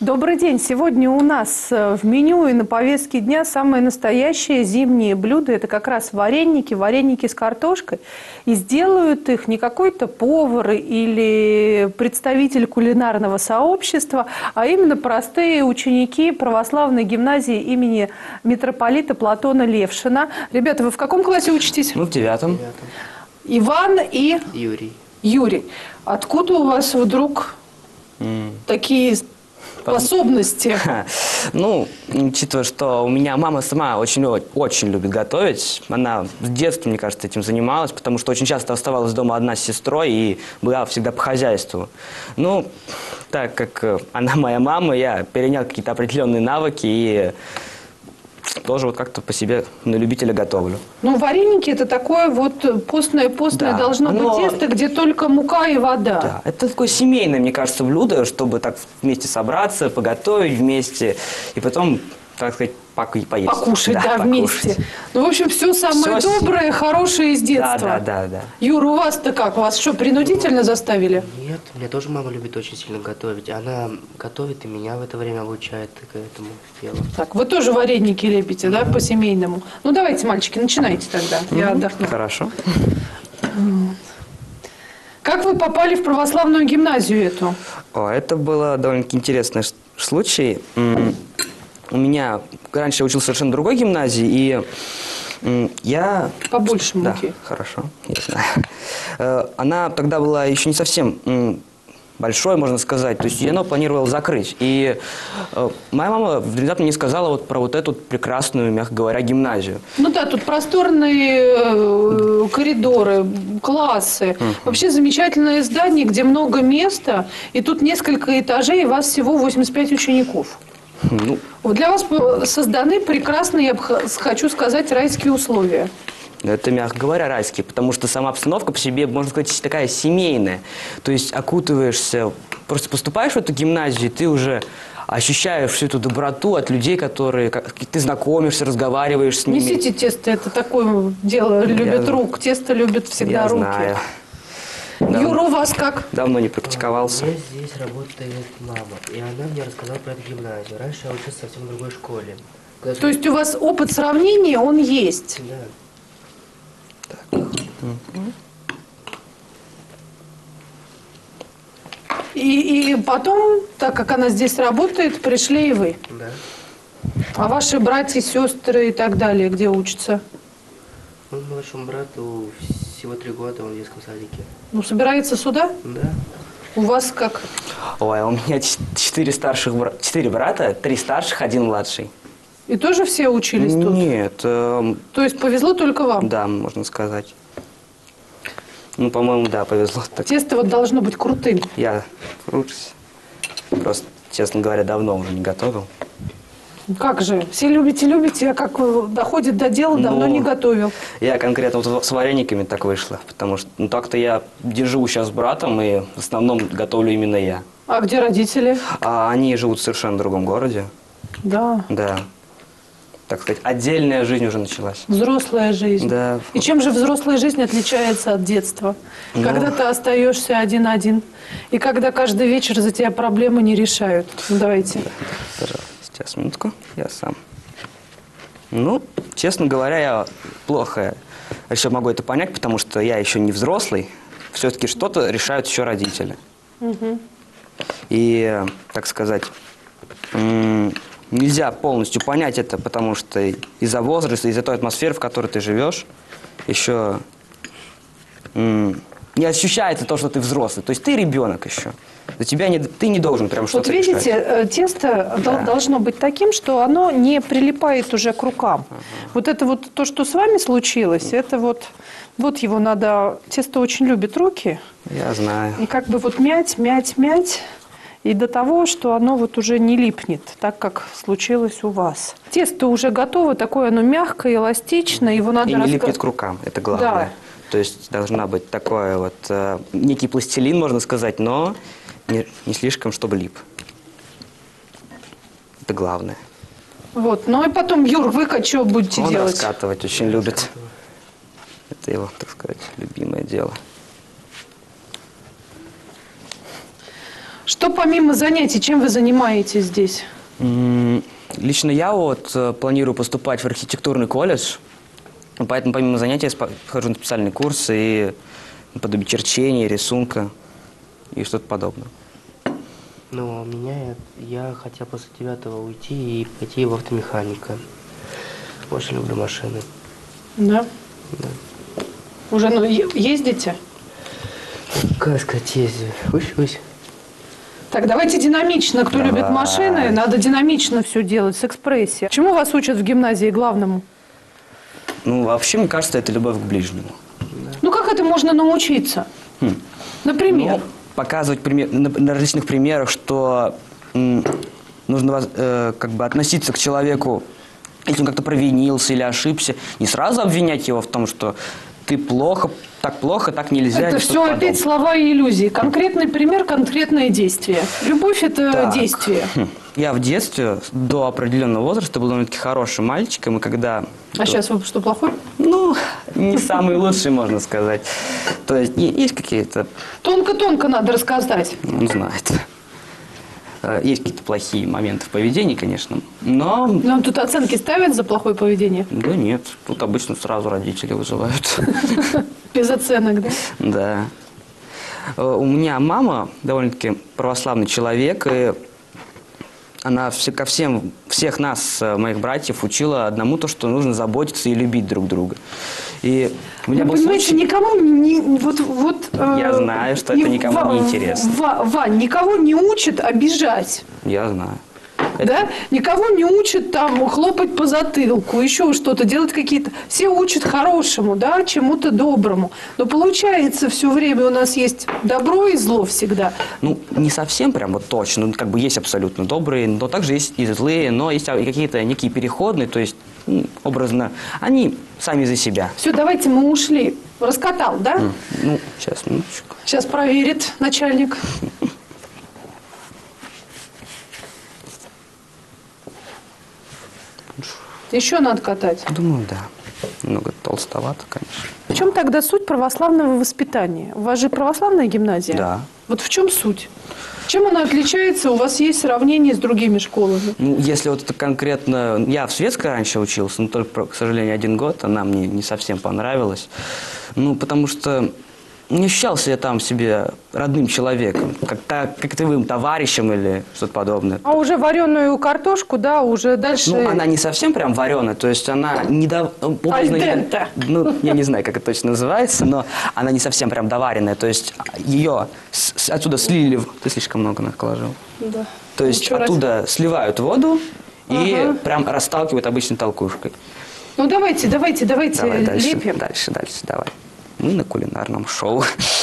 Добрый день. Сегодня у нас в меню и на повестке дня самое настоящее зимнее блюдо. Это как раз вареники с картошкой. И сделают их не какой-то повар или представитель кулинарного сообщества, а именно простые ученики православной гимназии имени митрополита Платона Левшина. Ребята, вы в каком классе учитесь? Ну, в 9. Иван и... Юрий. Откуда у вас вдруг такие способности? Ну, учитывая, что у меня мама сама очень любит готовить. Она с детства, мне кажется, этим занималась, потому что очень часто оставалась дома одна с сестрой и была всегда по хозяйству. Ну, так как она моя мама, я перенял какие-то определенные навыки и тоже вот как-то по себе на любителя готовлю. Ну, вареники – это такое вот постное Да, должно быть тесто, где только мука и вода. Да, это такое семейное, мне кажется, блюдо, чтобы так вместе собраться, поготовить вместе и потом, так сказать, поесть. Покушать, да, вместе. Ну, в общем, все самое доброе, хорошее из детства. Да. Юра, у вас-то как? Вас что, принудительно заставили? Нет, меня тоже мама любит очень сильно готовить. Она готовит и меня в это время обучает к этому делу. Так, вы тоже вареники лепите, да, по-семейному? Ну, давайте, мальчики, начинайте тогда. Я отдохну. Хорошо. Как вы попали в православную гимназию эту? Это было довольно-таки интересный случай. У меня раньше я учился в совершенно другой гимназии, и я... Побольше муки. Да, хорошо, я знаю. Она тогда была еще не совсем большой, можно сказать, то есть ее планировала закрыть. И моя мама внезапно мне сказала вот про вот эту прекрасную, мягко говоря, гимназию. Ну да, тут просторные коридоры, классы. Вообще замечательное здание, где много места, и тут несколько этажей, и у вас всего 85 учеников. Ну, Для вас созданы прекрасные, я хочу сказать, райские условия. это, мягко говоря, райские, потому что сама обстановка по себе, можно сказать, такая семейная. То есть окутываешься, просто поступаешь в эту гимназию, и ты уже ощущаешь всю эту доброту от людей, которые ты знакомишься, разговариваешь с ними. Несите тесто, это такое дело, любит рук. Тесто любит всегда руки. Знаю. Юра, у вас как? Давно не практиковался. У меня здесь работает мама, и она мне рассказала про эту гимназию. Раньше я учился совсем в другой школе. То есть у вас опыт сравнения, он есть? Да. И потом, так как она здесь работает, пришли и вы? Да. А ваши братья, сестры и так далее, где учатся? Ну, младшему брату всего 3 года, он в детском садике. Ну, собирается сюда? Да. У вас как? Ой, у меня 4 брата, 3 старших, 1 младший. И тоже все учились тут? Нет. То есть повезло только вам? Да, можно сказать. Ну, по-моему, да, повезло. Так. Тесто вот должно быть крутым. Я кручусь. Просто, честно говоря, давно уже не готовил. Как же? Все любите, а как доходит до дела, давно не готовил. Я конкретно вот с варениками так вышло, потому что так-то я живу сейчас с братом, и в основном готовлю именно я. А где родители? А они живут в совершенно другом городе. Да. Да. Так сказать, отдельная жизнь уже началась. Взрослая жизнь. Да. И чем же взрослая жизнь отличается от детства? Ну... Когда ты остаешься один-один, и когда каждый вечер за тебя проблемы не решают. Ну, давайте. Да, пожалуйста. Сейчас, минутку, я сам. Ну, честно говоря, я плохо еще могу это понять, потому что я еще не взрослый. Все-таки что-то решают еще родители. И, так сказать, нельзя полностью понять это, потому что из-за возраста, из-за той атмосферы, в которой ты живешь, еще не ощущается то, что ты взрослый. То есть ты ребенок еще. За тебя ты не должен прям что-то решать. Вот видите, тесто должно быть таким, что оно не прилипает уже к рукам. Вот это вот то, что с вами случилось, это вот его надо... Тесто очень любит руки. Я знаю. И как бы вот мять, и до того, что оно вот уже не липнет, так как случилось у вас. Тесто уже готово, такое оно мягкое, эластичное, его надо... И не липнет к рукам, это главное. Да. То есть должна быть такой вот некий пластилин, можно сказать, но не слишком, чтобы лип. Это главное. Вот, ну и потом, Юр, вы что будете Он делать? раскатывать очень любит. Это его, так сказать, любимое дело. Что помимо занятий, чем вы занимаетесь здесь? Лично я вот планирую поступать в архитектурный колледж, поэтому помимо занятий я хожу на специальные курсы и наподобие черчения, рисунка и что-то подобное. Ну, у меня, я хотел после 9-го уйти и пойти в автомеханика. Очень люблю машины. Да? Да. Уже ездите? Как сказать, ездию? Учусь. Так, давайте динамично. Кто любит машины, надо динамично все делать, с экспрессией. Чему вас учат в гимназии главному? Ну, вообще, мне кажется, это любовь к ближнему. Ну, как это можно научиться? Например? Ну, показывать на различных примерах, что нужно как бы относиться к человеку, если он как-то провинился или ошибся, не сразу обвинять его в том, что ты плохо, так нельзя. Это все опять слова и иллюзии. Конкретный пример, конкретное действие. Любовь – это действие. Я в детстве до определенного возраста был довольно-таки хорошим мальчиком, и когда... А сейчас вы что, плохой? Ну, не самый лучший, можно сказать. То есть есть какие-то... Тонко-тонко надо рассказать. Он знает. Есть какие-то плохие моменты в поведении, конечно, но... Нам тут оценки ставят за плохое поведение? Да нет, тут обычно сразу родители вызывают. Без оценок, да? Да. У меня мама довольно-таки православный человек, и она всех нас, моих братьев, учила одному то, что нужно заботиться и любить друг друга. И у меня вы был понимаете, случай... никому не... Я знаю, что это никому не интересно. Вань, никого не учат обижать. Я знаю. Да? Никого не учат там хлопать по затылку, еще что-то, делать какие-то... Все учат хорошему, да, чему-то доброму. Но получается, все время у нас есть добро и зло всегда. Ну, не совсем прям вот точно. Как бы есть абсолютно добрые, но также есть и злые, но есть и какие-то некие переходные, то есть, образно, они сами за себя. Все, давайте мы ушли. Раскатал, да? Ну, сейчас, минуточку. Сейчас проверит начальник. Еще надо катать? Думаю, да. Немного толстовато, конечно. В чем тогда суть православного воспитания? У вас же православная гимназия? Да. Вот в чем суть? Чем она отличается? У вас есть сравнение с другими школами? Ну, если вот это конкретно... Я в светской раньше учился, но только, к сожалению, 1 год. Она мне не совсем понравилась. Ну, потому что не ощущался я там себе родным человеком, как таковым товарищем или что-то подобное. А уже вареную картошку, да, уже дальше... Ну, она не совсем прям вареная, то есть она не Альденте. Ну, я не знаю, как это точно называется, но она не совсем прям доваренная, то есть ее отсюда слили... Ты слишком много накладывал. Да. То есть Ничего оттуда сливают воду и прям расталкивают обычной толкушкой. Ну, давайте Давай дальше, лепим. дальше, давай. Мы на кулинарном шоу.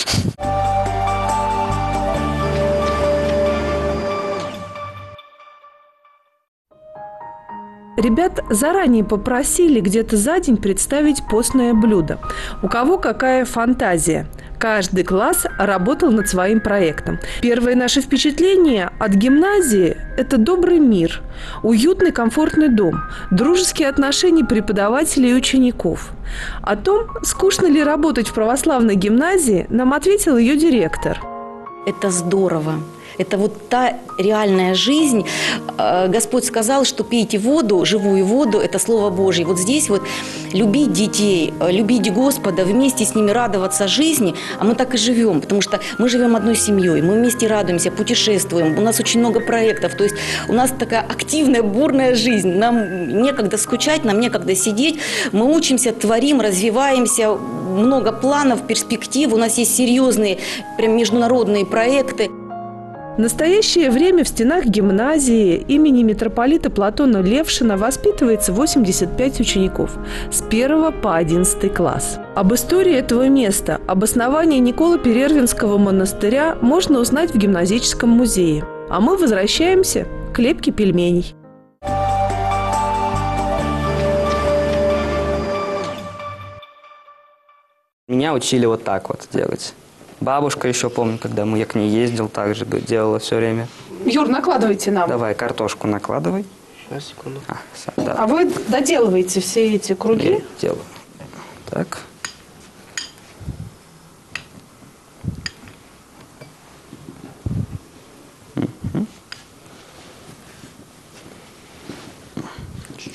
Ребят заранее попросили где-то за день представить постное блюдо. У кого какая фантазия. Каждый класс работал над своим проектом. Первое наше впечатление от гимназии – это добрый мир, уютный, комфортный дом, дружеские отношения преподавателей и учеников. О том, скучно ли работать в православной гимназии, нам ответил ее директор. Это здорово. Это вот та реальная жизнь. Господь сказал, что пейте воду, живую воду, это Слово Божье. Вот здесь вот любить детей, любить Господа, вместе с ними радоваться жизни, а мы так и живем, потому что мы живем одной семьей, мы вместе радуемся, путешествуем, у нас очень много проектов, то есть у нас такая активная, бурная жизнь, нам некогда скучать, нам некогда сидеть, мы учимся, творим, развиваемся, много планов, перспектив, у нас есть серьезные, прям международные проекты. В настоящее время в стенах гимназии имени митрополита Платона Левшина воспитывается 85 учеников с 1 по 11 класс. Об истории этого места, об основании Николы Перервинского монастыря можно узнать в гимназическом музее. А мы возвращаемся к лепке пельменей. Меня учили вот так вот делать. Бабушка еще, помню, когда я к ней ездил, также делала все время. Юр, накладывайте нам. Давай, картошку накладывай. Сейчас, секунду. Да. А вы доделываете все эти круги? Я делаю. Так.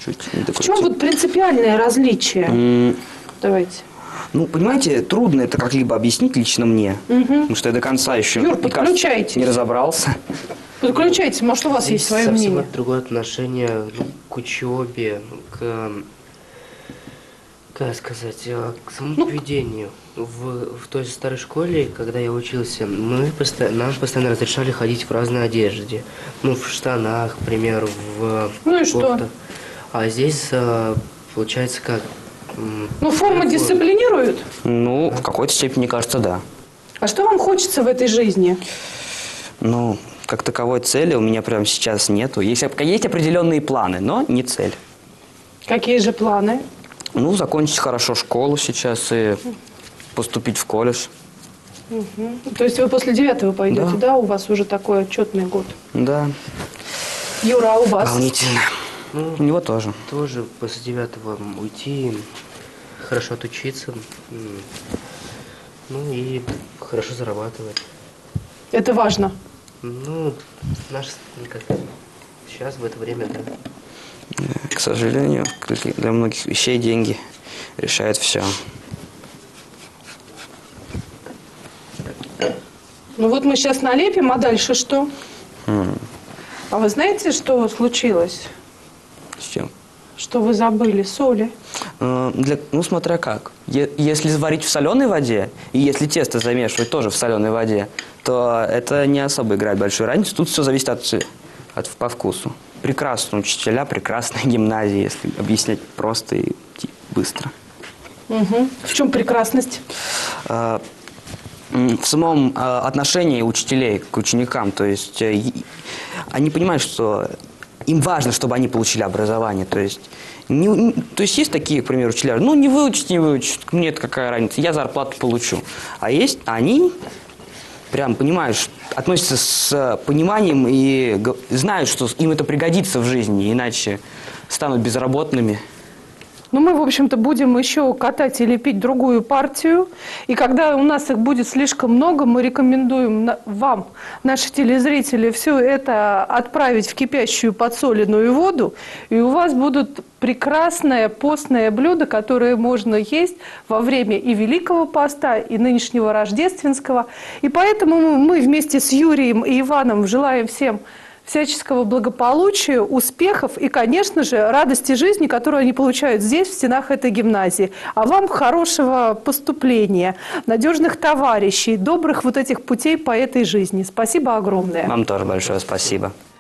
чуть-чуть не В докрутил. чем вот принципиальное различие? Давайте. Ну, понимаете, трудно это как-либо объяснить лично мне, потому что я до конца еще, Юр, мне кажется, подключайтесь. не разобрался. Подключайтесь, может, у вас есть свое совсем мнение. другое отношение к учебе, как сказать, к самоповедению. В той же старой школе, когда я учился, нам постоянно разрешали ходить в разной одежде. Ну, в штанах, к примеру, в Ну и что? кофтах. А здесь, получается, как... Ну, форма дисциплинирует. Ну, в какой-то степени, мне кажется, да. А что вам хочется в этой жизни? Ну, как таковой цели у меня прямо сейчас нету. Есть определенные планы, но не цель. Какие же планы? Ну, закончить хорошо школу сейчас и поступить в колледж. То есть вы после 9-го пойдете, Да. да? У вас уже такой отчетный год. Да, Юра, а у вас? волнительно. Ну, У него тоже. тоже после 9-го уйти, хорошо отучиться, ну и хорошо зарабатывать. Это важно. Ну, сейчас в это время, да. К сожалению, для многих вещей деньги решают все. Ну вот мы сейчас налепим, а дальше что? А вы знаете, что случилось? С чем? Что вы забыли? Соли. Ну, смотря как. Если варить в соленой воде, и если тесто замешивать тоже в соленой воде, то это не особо играет большую разницу. Тут все зависит по вкусу. Прекрасные учителя, прекрасная гимназия, если объяснять просто и быстро. В чем прекрасность? В самом отношении учителей к ученикам. То есть они понимают, что им важно, чтобы они получили образование. То есть есть такие, к примеру, учителя, ну не выучить, мне это какая разница, я зарплату получу. А есть они прям, понимаешь, относятся с пониманием и знают, что им это пригодится в жизни, иначе станут безработными. Ну, мы, в общем-то, будем еще катать и лепить другую партию. И когда у нас их будет слишком много, мы рекомендуем вам, наши телезрители, все это отправить в кипящую подсоленную воду. И у вас будут прекрасное постное блюдо, которое можно есть во время и Великого Поста, и нынешнего Рождественского. И поэтому мы вместе с Юрием и Иваном желаем всем всяческого благополучия, успехов и, конечно же, радости жизни, которую они получают здесь, в стенах этой гимназии. А вам хорошего поступления, надежных товарищей, добрых вот этих путей по этой жизни. Спасибо огромное. Вам тоже большое спасибо.